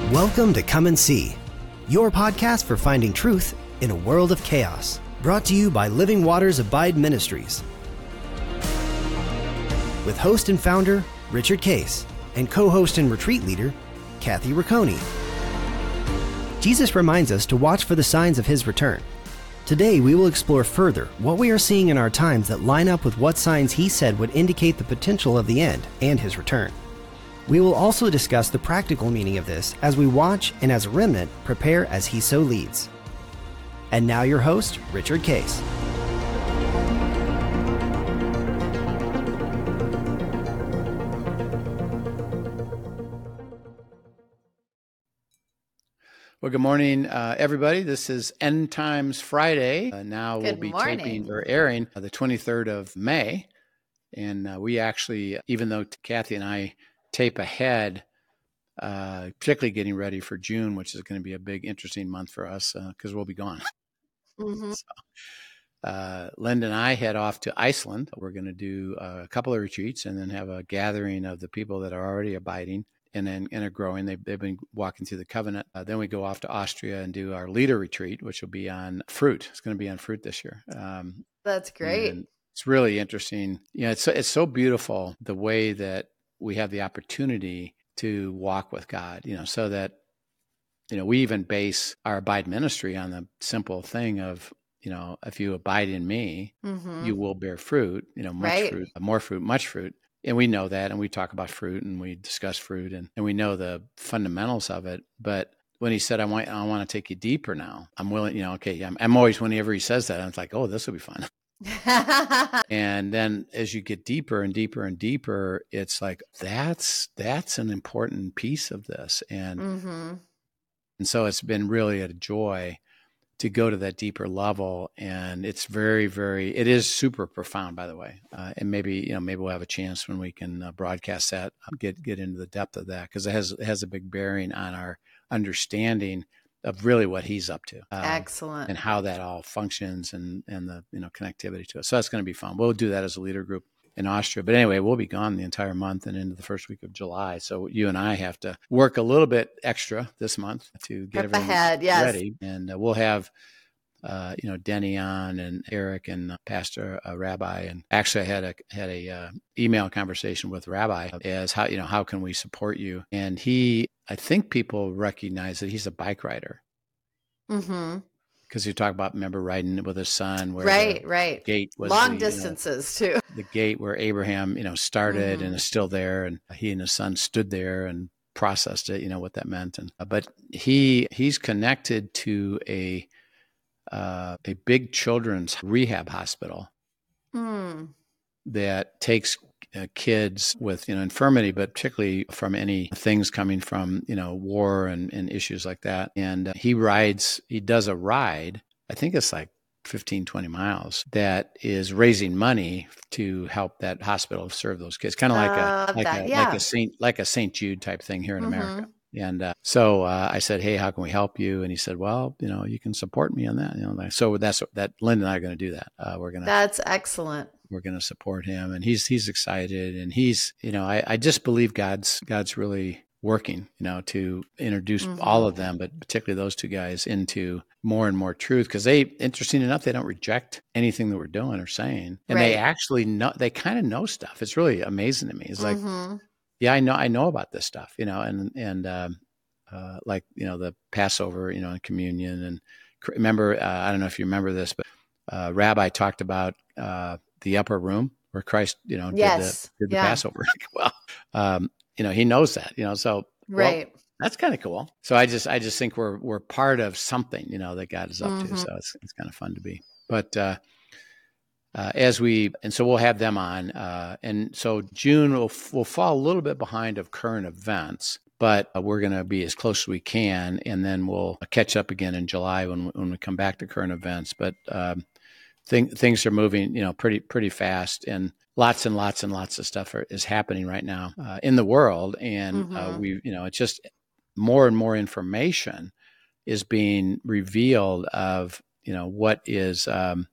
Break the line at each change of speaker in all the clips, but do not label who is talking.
Welcome to Come and See, your podcast for finding truth in a world of chaos. Brought to you by Living Waters Abide Ministries. With host and founder, Richard Case, and co-host and retreat leader, Kathy Ricconi. Jesus reminds us to watch for the signs of his return. Today, we will explore further what we are seeing in our times that line up with what signs he said would indicate the potential of the end and his return. We will also discuss the practical meaning of this as we watch and as a remnant prepare as he so leads. And now your host, Richard Case.
Well, good morning, everybody. This is End Times Friday. Now we'll be taping or airing the 23rd of May. And we actually, even though Kathy and I tape ahead, particularly getting ready for June, which is going to be a big, interesting month for us because we'll be gone. Mm-hmm. So, Linda and I head off to Iceland. We're going to do a couple of retreats and then have a gathering of the people that are already abiding and are growing. They've been walking through the covenant. Then we go off to Austria and do our leader retreat, which will be on fruit. It's going to be on fruit this year.
That's great.
It's really interesting. You know, it's so beautiful the way that we have the opportunity to walk with God, you know, so that, you know, we even base our abide ministry on the simple thing of, you know, if you abide in me, you will bear fruit, you know, much fruit, more fruit, much fruit. And we know that, and we talk about fruit and we discuss fruit and we know the fundamentals of it. But when he said, I want to take you deeper now, I'm willing, you know, okay, I'm always, whenever he says that, I'm like, oh, this will be fun. And then as you get deeper and deeper and deeper, it's like, that's an important piece of this. And so it's been really a joy to go to that deeper level. And it's very, very, it is super profound, by the way. And maybe we'll have a chance when we can broadcast that, get into the depth of that, because it has a big bearing on our understanding of really what he's up to.
Excellent.
And how that all functions and the, you know, connectivity to it. So that's going to be fun. We'll do that as a leader group in Austria. But anyway, we'll be gone the entire month and into the first week of July. So you and I have to work a little bit extra this month to get everything ready. And we'll have, you know, Denny on and Eric and Pastor Rabbi. And actually I had a email conversation with Rabbi as how can we support you? And I think people recognize that he's a bike rider. Because you talk about, remember, riding with his son, where the gate was
long distances too.
The gate where Abraham, you know, started and is still there, and he and his son stood there and processed it, you know, what that meant. And but he's connected to a big children's rehab hospital that takes kids with, you know, infirmity, but particularly from any things coming from, you know, war and issues like that. And he does a ride, I think it's like 15, 20 miles, that is raising money to help that hospital serve those kids. Kind of like a St. Jude type thing here in America. And so I said, hey, how can we help you? And he said, well, you know, you can support me on that. You know, so that's that. Linda and I are going to do that.
That's excellent.
We're going to support him, and he's excited, and he's, you know, I just believe God's really working, you know, to introduce all of them, but particularly those two guys, into more and more truth, because interesting enough, they don't reject anything that we're doing or saying, and they actually know, they kind of know stuff. It's really amazing to me. It's like, yeah, I know about this stuff, you know, and like, you know, the Passover, you know, and communion, and remember, I don't know if you remember this, but Rabbi talked about the upper room where Christ, you know, did the Passover. Well, you know, he knows that, you know, so that's kind of cool. So I just think we're part of something, you know, that God is up to. So it's kind of fun to be. But so we'll have them on, and so June will fall a little bit behind of current events, but we're going to be as close as we can, and then we'll catch up again in July when we come back to current events. But things are moving, you know, pretty fast, and lots of stuff is happening right now in the world, and you know, it's just more and more information is being revealed of, you know, what is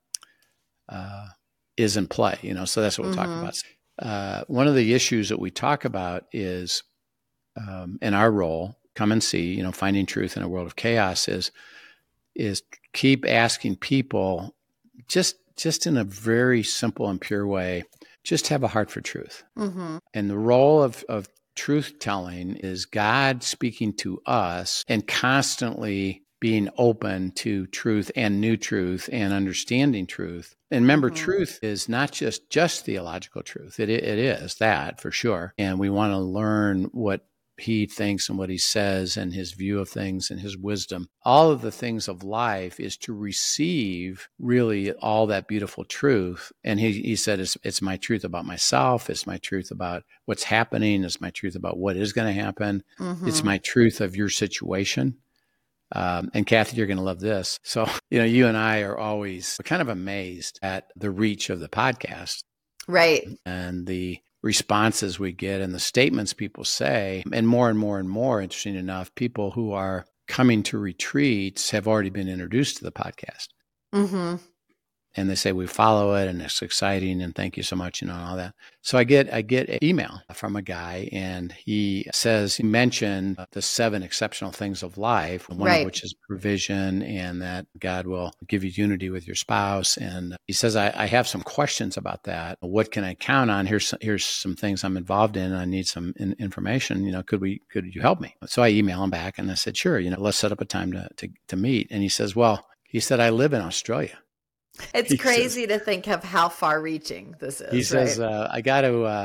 in play, you know, so that's what we'll talk about. One of the issues that we talk about is in our role Come and See, Finding Truth in a World of Chaos is keep asking people just in a very simple and pure way, just have a heart for truth.
Mm-hmm.
And the role of truth telling is God speaking to us and constantly being open to truth and new truth and understanding truth. And remember, truth is not just theological truth. It is that for sure. And we want to learn what he thinks and what he says and his view of things and his wisdom. All of the things of life is to receive really all that beautiful truth. And he said, it's my truth about myself. It's my truth about what's happening. It's my truth about what is going to happen. It's my truth of your situation. And Kathy, you're going to love this. So, you and I are always kind of amazed at the reach of the podcast.
Right.
And the responses we get and the statements people say, and more, interesting enough, people who are coming to retreats have already been introduced to the podcast.
Mm-hmm.
And they say, we follow it and it's exciting and thank you so much, and all that. So I get an email from a guy, and he mentioned the 7 exceptional things of life, one of which is provision and that God will give you unity with your spouse. And he says, I have some questions about that. What can I count on? Here's some things I'm involved in. I need some information. Could you help me? So I email him back and I said, sure, let's set up a time to meet. And he says, I live in Australia.
It's crazy to think of how far-reaching this is.
He says, "I got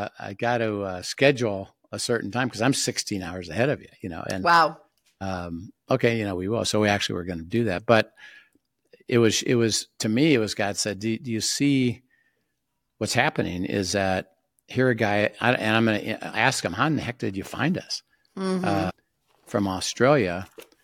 to schedule a certain time because I'm 16 hours ahead of you." And
wow.
Okay, we will. So we actually were going to do that, but it was to me, it was God said, "Do you see what's happening? Is that here a guy?" And I'm going to ask him, "How in the heck did you find us from Australia?"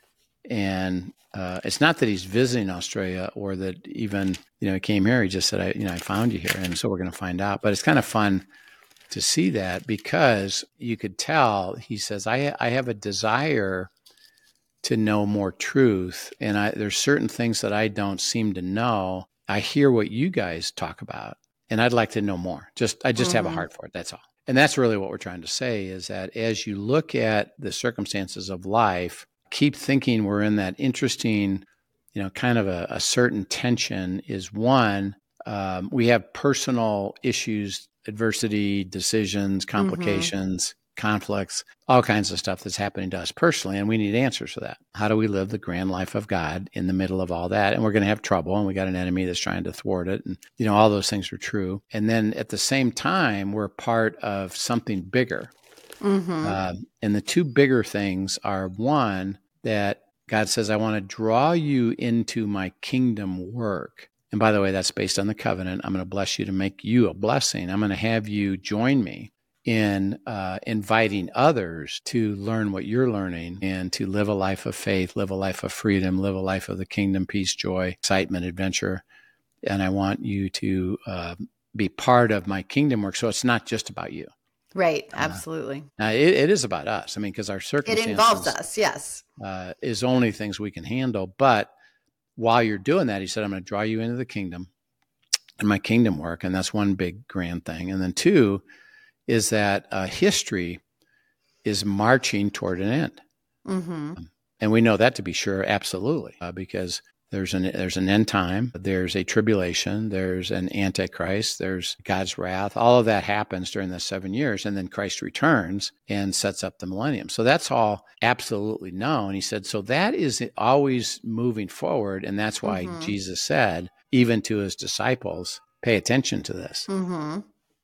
And it's not that he's visiting Australia or that even, he came here. He just said, I found you here. And so we're going to find out. But it's kind of fun to see that because you could tell, he says, I have a desire to know more truth. And there's certain things that I don't seem to know. I hear what you guys talk about and I'd like to know more. I just have a heart for it. That's all. And that's really what we're trying to say is that as you look at the circumstances of life, keep thinking we're in that interesting, kind of a certain tension is one, we have personal issues, adversity, decisions, complications, conflicts, all kinds of stuff that's happening to us personally, and we need answers for that. How do we live the grand life of God in the middle of all that? And we're going to have trouble, and we got an enemy that's trying to thwart it, and all those things are true. And then at the same time, we're part of something bigger. And the 2 bigger things are, one, that God says, I want to draw you into my kingdom work. And by the way, that's based on the covenant. I'm going to bless you to make you a blessing. I'm going to have you join me in inviting others to learn what you're learning and to live a life of faith, live a life of freedom, live a life of the kingdom, peace, joy, excitement, adventure. And I want you to be part of my kingdom work. So it's not just about you.
Right. Absolutely.
It is about us. I mean, because our circumstances.
It involves us. Yes.
Is only things we can handle. But while you're doing that, he said, I'm going to draw you into the kingdom and my kingdom work. And that's one big grand thing. And then 2 is that history is marching toward an end. And we know that to be sure. Absolutely. Because there's an end time, there's a tribulation, there's an antichrist, there's God's wrath. All of that happens during the 7 years, and then Christ returns and sets up the millennium. So that's all absolutely known. He said, so that is always moving forward, and that's why Jesus said, even to his disciples, pay attention to this. And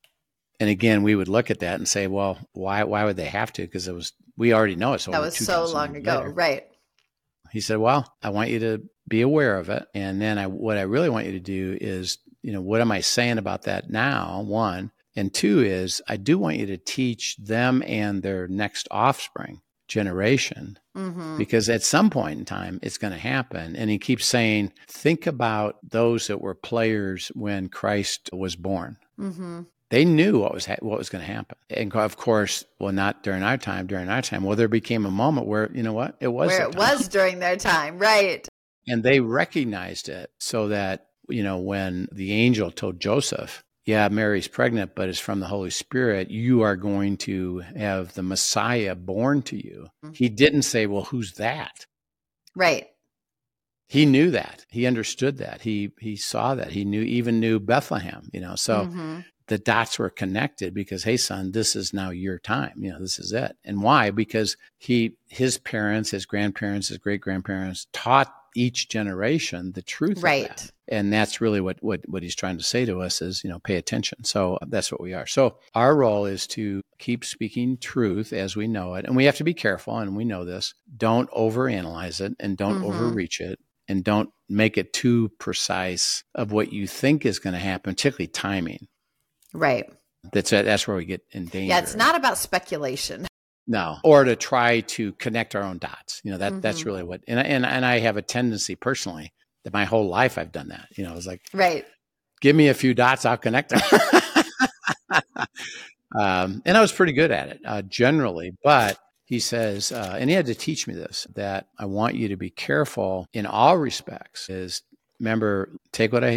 again, we would look at that and say, well, why would they have to? Because we already know it's over.
That was so long ago,
later.
right?
He said, well, I want you to be aware of it. And then what I really want you to do is, what am I saying about that now? 1. And 2 is I do want you to teach them and their next offspring generation, because at some point in time, it's going to happen. And he keeps saying, think about those that were players when Christ was born. They knew what was going to happen. And of course, well, not during our time. Well, there became a moment where, it was
where it was during their time, right?
And they recognized it so that, when the angel told Joseph, yeah, Mary's pregnant, but it's from the Holy Spirit. You are going to have the Messiah born to you. He didn't say, well, who's that?
Right.
He knew that. He understood that. He saw that. He knew Bethlehem, so the dots were connected because, hey, son, this is now your time. This is it. And why? Because his parents, his grandparents, his great-grandparents taught each generation the truth of that. And that's really what he's trying to say to us is, pay attention. So that's what we are. So our role is to keep speaking truth as we know it. And we have to be careful, and we know this. Don't overanalyze it and don't overreach it. And don't make it too precise of what you think is going to happen, particularly timing.
Right.
That's where we get in danger.
Yeah, it's not about speculation.
No, or to try to connect our own dots. That's really what. And I have a tendency personally that my whole life I've done that. It's like,
right.
Give me a few dots, I'll connect them. And I was pretty good at it generally, but. He says, and he had to teach me this, that I want you to be careful in all respects. Remember, take what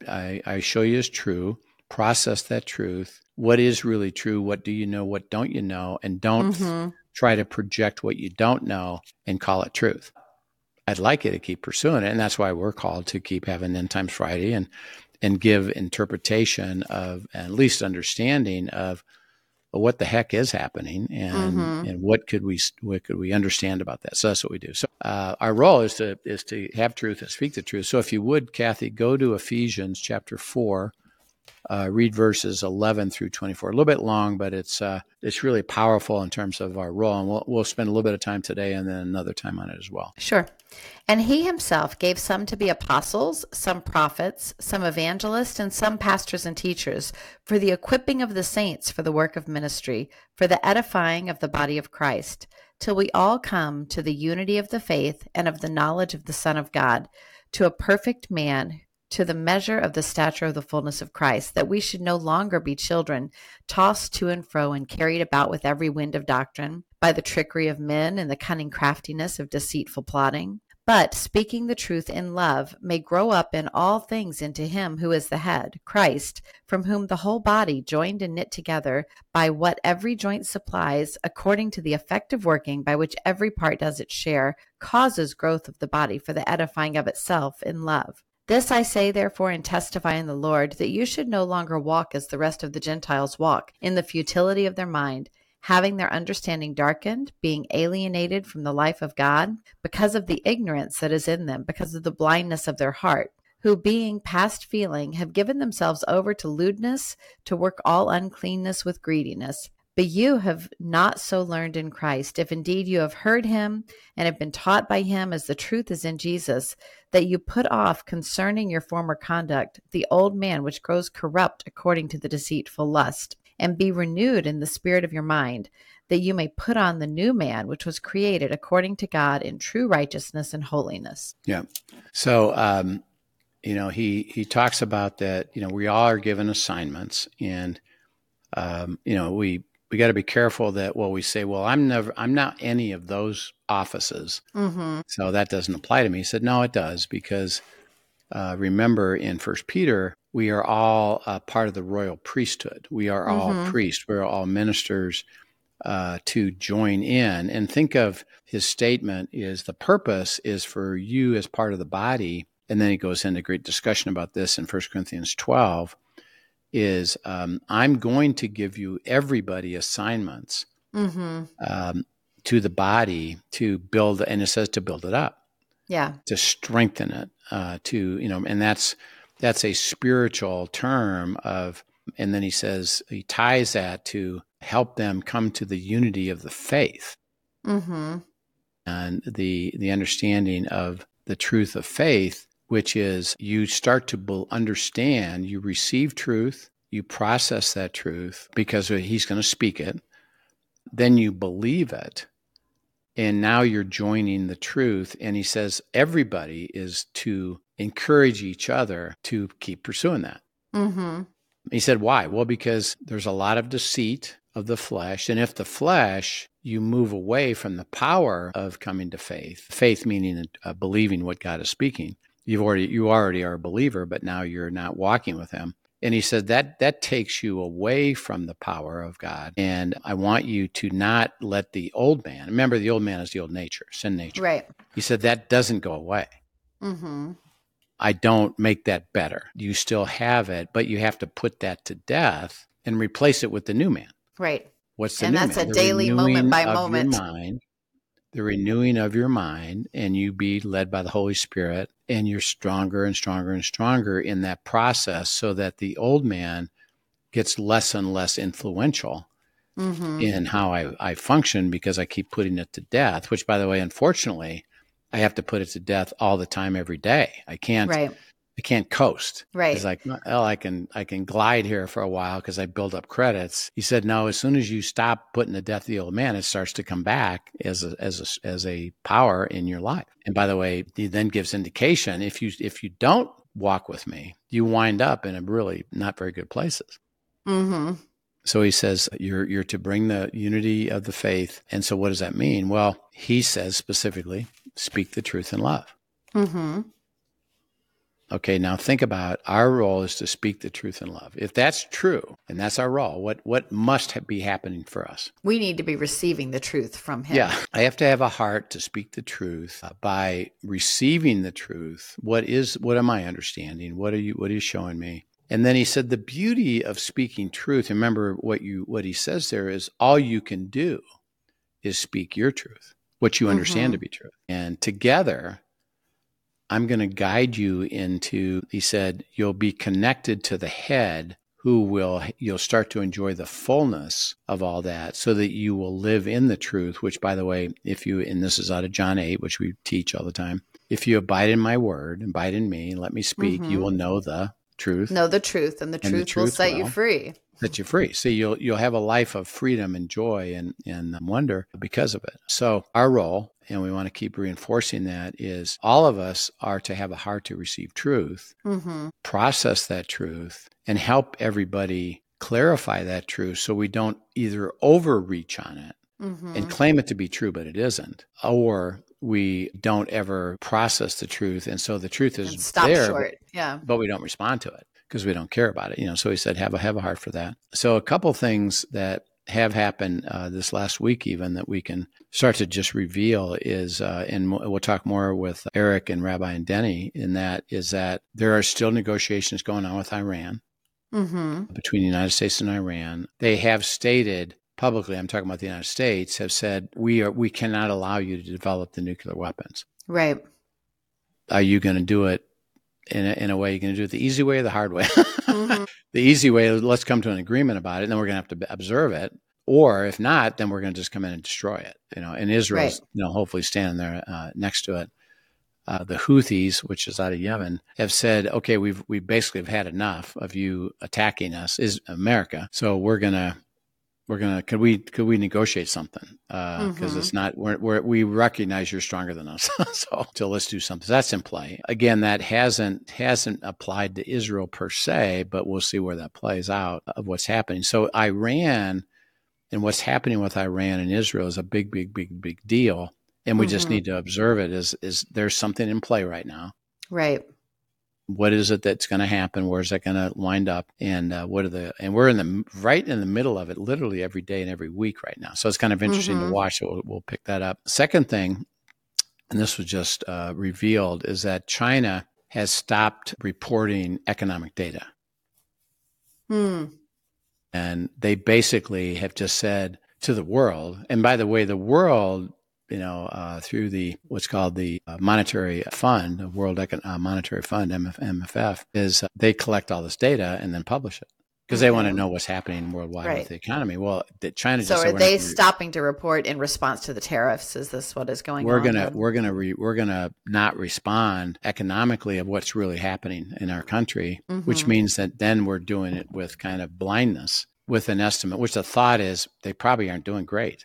I show you as true, process that truth. What is really true? What do you know? What don't you know? And don't try to project what you don't know and call it truth. I'd like you to keep pursuing it. And that's why we're called to keep having End Times Friday and give interpretation of, at least understanding of, what the heck is happening and what could we understand about that? So that's what we do. So our role is to have truth and speak the truth. So if you would, Kathy, go to Ephesians chapter 4, read verses 11 through 24. A little bit long, but it's really powerful in terms of our role. And we'll spend a little bit of time today and then another time on it as well.
Sure. And he himself gave some to be apostles, some prophets, some evangelists, and some pastors and teachers for the equipping of the saints for the work of ministry, for the edifying of the body of Christ, till we all come to the unity of the faith and of the knowledge of the Son of God, to a perfect man, to the measure of the stature of the fullness of Christ, that we should no longer be children, tossed to and fro and carried about with every wind of doctrine, by the trickery of men and the cunning craftiness of deceitful plotting, but speaking the truth in love may grow up in all things into him who is the head, Christ, from whom the whole body, joined and knit together by what every joint supplies, according to the effective working by which every part does its share, causes growth of the body for the edifying of itself in love. This I say, therefore, and testify in the Lord, that you should no longer walk as the rest of the Gentiles walk, in the futility of their mind, having their understanding darkened, being alienated from the life of God, because of the ignorance that is in them, because of the blindness of their heart, who being past feeling have given themselves over to lewdness, to work all uncleanness with greediness. But you have not so learned in Christ, if indeed you have heard him and have been taught by him as the truth is in Jesus, that you put off concerning your former conduct the old man which grows corrupt according to the deceitful lust, and be renewed in the spirit of your mind, that you may put on the new man which was created according to God in true righteousness and holiness.
Yeah. So, he talks about that, we all are given assignments, and, we got to be careful that, we say, I'm not any of those offices. So that doesn't apply to me. He said, no, it does, because remember in 1 Peter, we are all part of the royal priesthood. We are all priests. We're all ministers to join in. And think of his statement is the purpose is for you as part of the body. And then he goes into great discussion about this in 1 Corinthians 12. Is I'm going to give you everybody assignments to the body to build, and it says to build it up, to strengthen it, and that's a spiritual term of, and then he ties that to help them come to the unity of the faith and the understanding of the truth of faith. Which is you start to understand, you receive truth, you process that truth because he's going to speak it, then you believe it, and now you're joining the truth. And he says everybody is to encourage each other to keep pursuing that. He said, why? Well, because there's a lot of deceit of the flesh, and if the flesh, you move away from the power of coming to faith meaning believing what God is speaking. You already are a believer, but now you're not walking with him. And he said that takes you away from the power of God. And I want you to not let the old man, remember the old man is the old nature, sin nature.
Right.
He said that doesn't go away.
Mm-hmm.
I don't make that better. You still have it, but you have to put that to death and replace it with the new man.
Right.
What's the
And
new man?
that's a
The
daily moment by
renewing of
moment.
your mind, the renewing of your mind, and you be led by the Holy Spirit, and you're stronger and stronger and stronger in that process, so that the old man gets less and less influential in how I function, because I keep putting it to death, which, by the way, unfortunately, I have to put it to death all the time, every day. I can't coast.
Right.
It's like, well, I can glide here for a while because I build up credits. He said, no, as soon as you stop putting to death the old man, it starts to come back as a power in your life. And by the way, he then gives indication, if you don't walk with me, you wind up in a really not very good places.
Mm-hmm.
So he says, you're to bring the unity of the faith. And so what does that mean? Well, he says specifically, speak the truth in love.
Mm-hmm.
Okay, now think about, our role is to speak the truth in love. If that's true, and that's our role, what must be happening for us?
We need to be receiving the truth from him.
Yeah, I have to have a heart to speak the truth. By receiving the truth, what am I understanding? What are you showing me? And then he said, the beauty of speaking truth, remember what he says there is, all you can do is speak your truth, what you understand to be true. And together, I'm going to guide you into, he said, you'll be connected to the head, you'll start to enjoy the fullness of all that, so that you will live in the truth, which, by the way, and this is out of John 8, which we teach all the time, if you abide in my word, abide in me, and let me speak, you will know the truth.
Know the truth, and the truth will set you free.
Set you free. So you'll have a life of freedom and joy and wonder because of it. So our role, and we want to keep reinforcing that, is all of us are to have a heart to receive truth, process that truth, and help everybody clarify that truth, so we don't either overreach on it and claim it to be true, but it isn't, or we don't ever process the truth, and so the truth is
stop
there,
short.
but we don't respond to it because we don't care about it. So he said, have a heart for that. So a couple things that have happened this last week, even, that we can start to just reveal is, and we'll talk more with Eric and Rabbi and Denny in that, is that there are still negotiations going on with Iran, between the United States and Iran. They have stated publicly, I'm talking about the United States, have said, we cannot allow you to develop the nuclear weapons.
Right.
Are you going to do it in a way? You're going to do it the easy way or the hard way? The easy way, let's come to an agreement about it, and then we're going to have to observe it. Or if not, then we're going to just come in and destroy it. And Israel's, hopefully standing there next to it. The Houthis, which is out of Yemen, have said, okay, we basically have had enough of you attacking us, is America. So we're gonna could we negotiate something? Because it's not, we recognize you're stronger than us. So let's do something. So that's in play. Again, that hasn't applied to Israel per se, but we'll see where that plays out of what's happening. So Iran and what's happening with Iran and Israel is a big, big, big, big deal. And we just need to observe it. Is there's something in play right now?
Right.
What is it that's going to happen? Where's that going to wind up? And and we're right in the middle of it, literally every day and every week right now. So it's kind of interesting to watch. So we'll pick that up. Second thing, and this was just revealed, is that China has stopped reporting economic data. And they basically have just said to the world, and by the way, the world, through the what's called the Monetary Fund, the World Monetary Fund, MFF, is they collect all this data and then publish it because they want to know what's happening worldwide with the economy. Well, China.
So are they stopping to report in response to the tariffs? Is this what is going on?
We're gonna not respond economically of what's really happening in our country, which means that then we're doing it with kind of blindness, with an estimate, which the thought is they probably aren't doing great.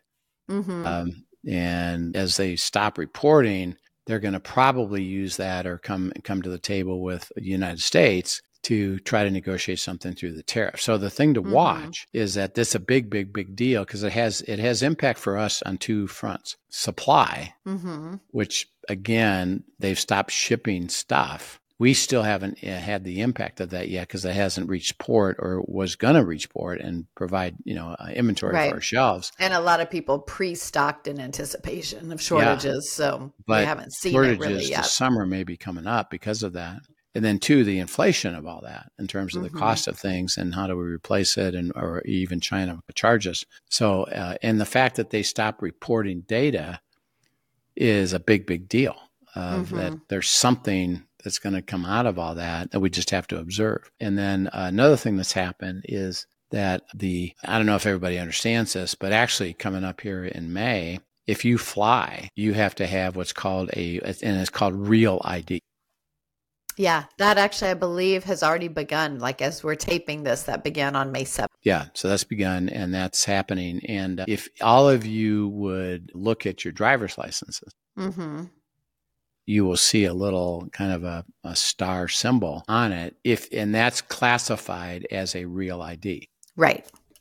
And as they stop reporting, they're going to probably use that or come to the table with the United States to try to negotiate something through the tariff. So the thing to watch is that this is a big, big, big deal because it has impact for us on two fronts. Supply, which again, they've stopped shipping stuff, We still haven't had the impact of that yet because it hasn't reached port or was going to reach port and provide, inventory
Right.
for our shelves.
And a lot of people pre-stocked in anticipation of shortages. So we haven't seen it really
shortages
yet.
this summer may be coming up because of that. And then two, the inflation of all that in terms of the cost of things and how do we replace it, and or even China charges. So, and the fact that they stopped reporting data is a big, big deal. That there's something that's going to come out of all that we just have to observe. And then another thing that's happened is that I don't know if everybody understands this, but actually coming up here in May, if you fly, you have to have what's called and it's called Real ID.
Yeah, that actually, I believe, has already begun. Like as we're taping this, that began on May 7th.
Yeah, so that's begun and that's happening. And if all of you would look at your driver's licenses, you will see a little kind of a star symbol on it. And that's classified as a Real ID.
Right.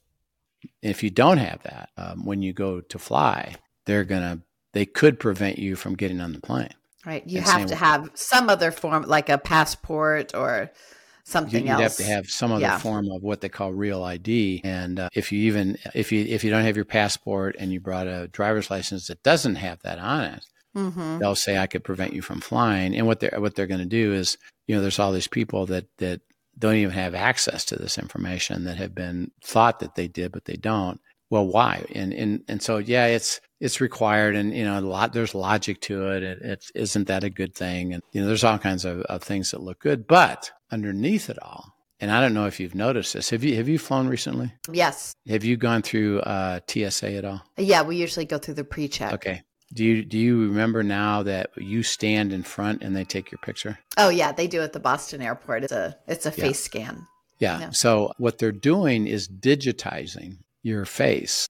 If you don't have that, when you go to fly, they could prevent you from getting on the plane.
Right. You have to have some other form, like a passport or something else.
You'd have to have some other form of what they call Real ID. And if you don't have your passport and you brought a driver's license that doesn't have that on it, they'll say, I could prevent you from flying. And what they're going to do is, there's all these people that don't even have access to this information that have been thought that they did, but they don't. Well, why? And so, it's required, and there's logic to it. It isn't that a good thing, and there's all kinds of things that look good, but underneath it all, and I don't know if you've noticed this. Have you flown recently?
Yes.
Have you gone through TSA at all?
Yeah, we usually go through the pre-check.
Okay. Do you remember now that you stand in front and they take your picture?
Oh yeah, they do at the Boston airport. It's a face scan.
Yeah. So what they're doing is digitizing your face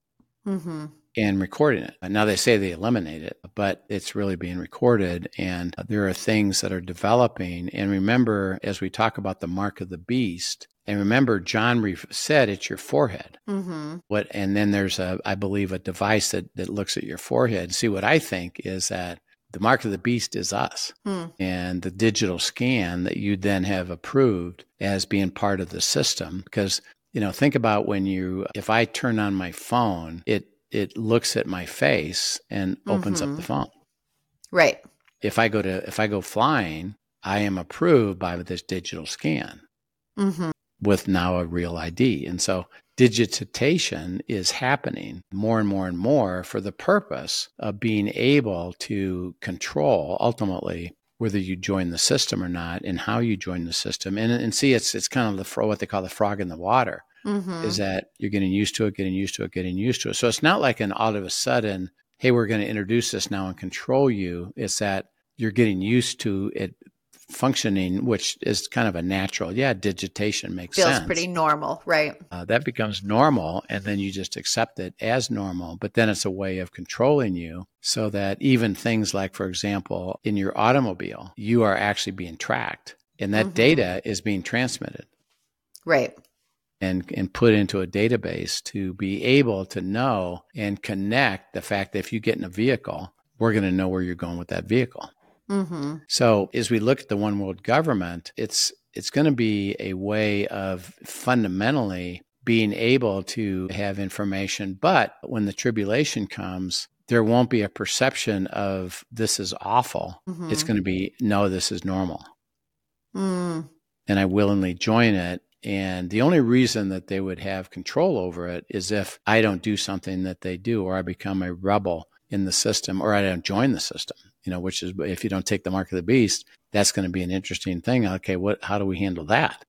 and recording it. Now they say they eliminate it, but it's really being recorded, and there are things that are developing. And remember, as we talk about the mark of the beast, and remember, John said it's your forehead. And then there's I believe, a device that looks at your forehead. See, what I think is that the mark of the beast is us, and the digital scan that you then have approved as being part of the system. Because think about if I turn on my phone, it looks at my face and opens up the phone.
Right.
If I go flying, I am approved by this digital scan with now a Real ID. And so digitization is happening more and more and more for the purpose of being able to control ultimately whether you join the system or not, and how you join the system. And see, it's kind of what they call the frog in the water. Is that you're getting used to it. So it's not like all of a sudden, hey, we're going to introduce this now and control you. It's that you're getting used to it functioning, which is kind of a natural. Yeah, digitation makes sense.
Feels pretty normal, right?
That becomes normal, and then you just accept it as normal. But then it's a way of controlling you so that even things like, for example, in your automobile, you are actually being tracked, and that data is being transmitted.
Right.
And put into a database to be able to know and connect the fact that if you get in a vehicle, we're going to know where you're going with that vehicle. So as we look at the one world government, it's going to be a way of fundamentally being able to have information. But when the tribulation comes, there won't be a perception of this is awful. It's going to be, no, this is normal. And I willingly join it. And the only reason that they would have control over it is if I don't do something that they do, or I become a rebel in the system, or I don't join the system, which is, if you don't take the mark of the beast, that's going to be an interesting thing. Okay, how do we handle that?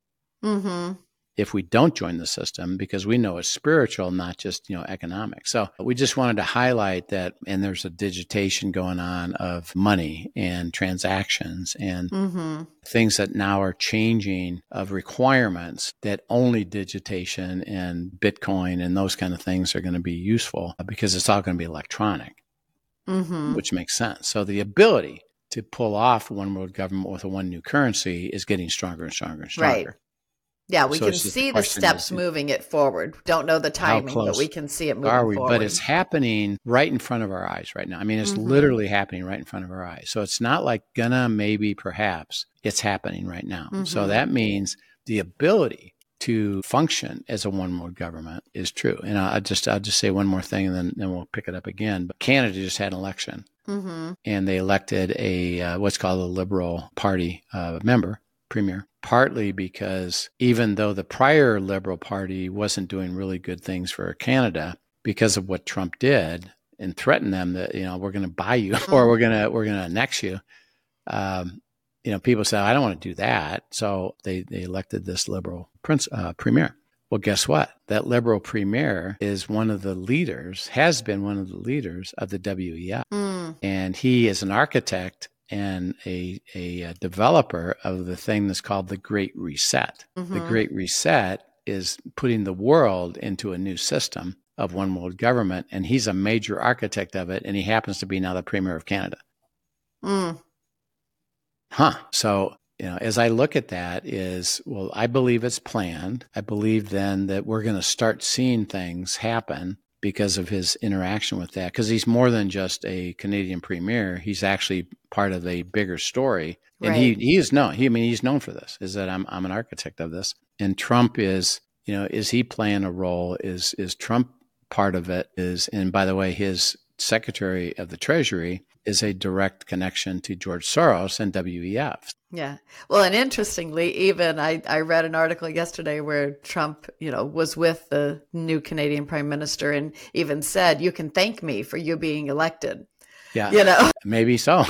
If we don't join the system, because we know it's spiritual, not just, economic. So we just wanted to highlight that. And there's a digitation going on of money and transactions and things that now are changing, of requirements that only digitation and Bitcoin and those kind of things are going to be useful, because it's all going to be electronic, which makes sense. So the ability to pull off one world government with one new currency is getting stronger and stronger and stronger.
Right. Yeah, we can see the steps moving it forward. Don't know the timing, but we can see it moving forward.
But it's happening right in front of our eyes right now. I mean, it's literally happening right in front of our eyes. So it's not like gonna, maybe, perhaps. It's happening right now. So that means the ability to function as a one world government is true. And I'll just say one more thing, and then we'll pick it up again. But Canada just had an election, and they elected a what's called a Liberal Party member, premier, partly because even though the prior Liberal Party wasn't doing really good things for Canada because of what Trump did and threatened them that, we're going to buy you or we're going to annex you. People said, I don't want to do that. So they elected this Liberal premier. Well, guess what? That Liberal premier is one of the leaders, has been one of the leaders of the WEF. And he is an architect and a developer of the thing that's called the Great Reset. The Great Reset is putting the world into a new system of one world government, and he's a major architect of it, and he happens to be now the Premier of Canada. So, as I look at that I believe it's planned. I believe then that we're going to start seeing things happen because of his interaction with that, because he's more than just a Canadian premier. He's actually part of a bigger story. And he is known. He's known for this, is that I'm an architect of this. And Trump is he playing a role? Is Trump part of it? And by the way, his Secretary of the Treasury is a direct connection to George Soros and WEF.
Yeah. Well, and interestingly, even I read an article yesterday where Trump, was with the new Canadian Prime Minister and even said, you can thank me for you being elected.
Yeah. Maybe so.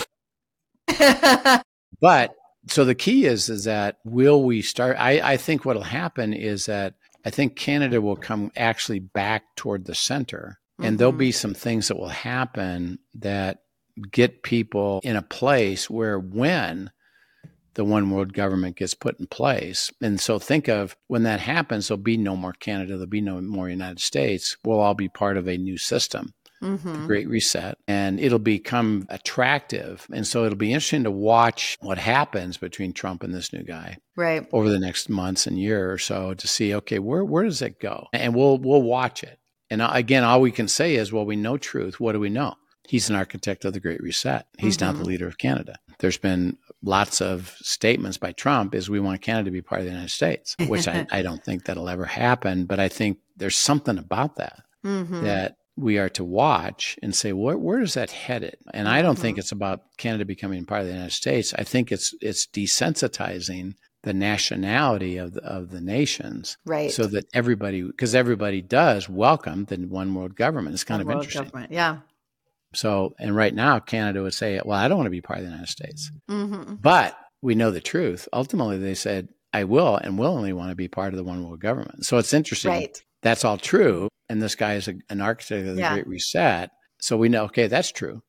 But so the key is that will we start? I think what'll happen is that I think Canada will come actually back toward the center, and there'll be some things that will happen that get people in a place where when the one world government gets put in place. And so think of when that happens, there'll be no more Canada, there'll be no more United States. We'll all be part of a new system, the Great Reset, and it'll become attractive. And so it'll be interesting to watch what happens between Trump and this new guy over the next months and year or so to see, okay, where does it go? And we'll watch it. And again, all we can say is, well, we know truth. What do we know? He's an architect of the Great Reset. He's now the leader of Canada. There's been lots of statements by Trump is we want Canada to be part of the United States, which I don't think that'll ever happen. But I think there's something about that that we are to watch and say, where is that headed? And I don't think it's about Canada becoming part of the United States. I think it's desensitizing the nationality of the nations, so that because everybody does welcome the one world government. It's kind of interesting.
Yeah.
So, and right now, Canada would say, well, I don't want to be part of the United States. But we know the truth. Ultimately, they said, I will and willingly want to be part of the one world government. So it's interesting. That's all true. And this guy is an architect of the Great Reset. So we know, okay, that's true.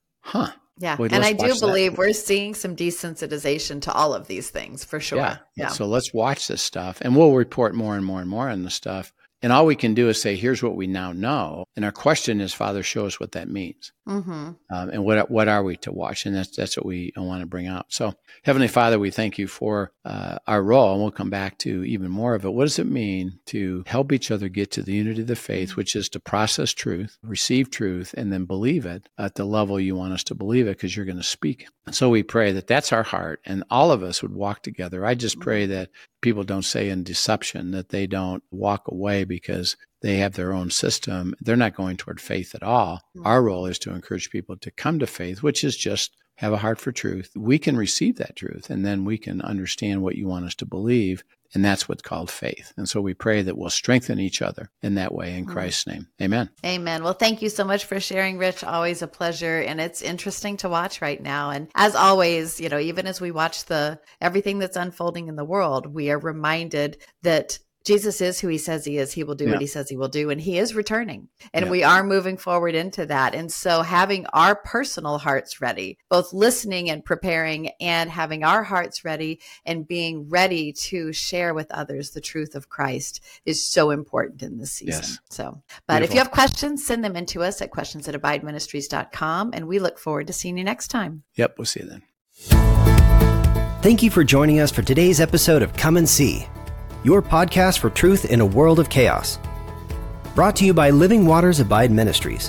Yeah. And I do believe we're seeing some desensitization to all of these things for sure.
Yeah. So let's watch this stuff, and we'll report more and more and more on this stuff. And all we can do is say, here's what we now know. And our question is, Father, show us what that means. And what are we to watch? And that's what we want to bring out. So Heavenly Father, we thank you for our role, and we'll come back to even more of it. What does it mean to help each other get to the unity of the faith, which is to process truth, receive truth, and then believe it at the level you want us to believe it, because you're going to speak. And so we pray that that's our heart, and all of us would walk together. I just pray that people don't say in deception, that they don't walk away because they have their own system. They're not going toward faith at all. Our role is to encourage people to come to faith, which is just have a heart for truth. We can receive that truth, and then we can understand what you want us to believe. And that's what's called faith. And so we pray that we'll strengthen each other in that way in Christ's name. Amen.
Amen. Well, thank you so much for sharing, Rich. Always a pleasure. And it's interesting to watch right now. And as always, even as we watch everything that's unfolding in the world, we are reminded that Jesus is who he says he is. He will do what he says he will do. And he is returning. And we are moving forward into that. And so having our personal hearts ready, both listening and preparing, and having our hearts ready and being ready to share with others the truth of Christ is so important in this season. So, but if you have questions, send them in to us at questions@abideministries.com. And we look forward to seeing you next time.
Yep. We'll see you then.
Thank you for joining us for today's episode of Come and See. your podcast for truth in a world of chaos. Brought to you by Living Waters Abide Ministries.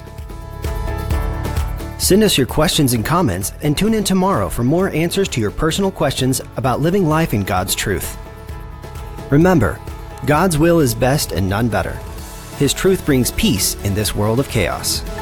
Send us your questions and comments and tune in tomorrow for more answers to your personal questions about living life in God's truth. Remember, God's will is best and none better. His truth brings peace in this world of chaos.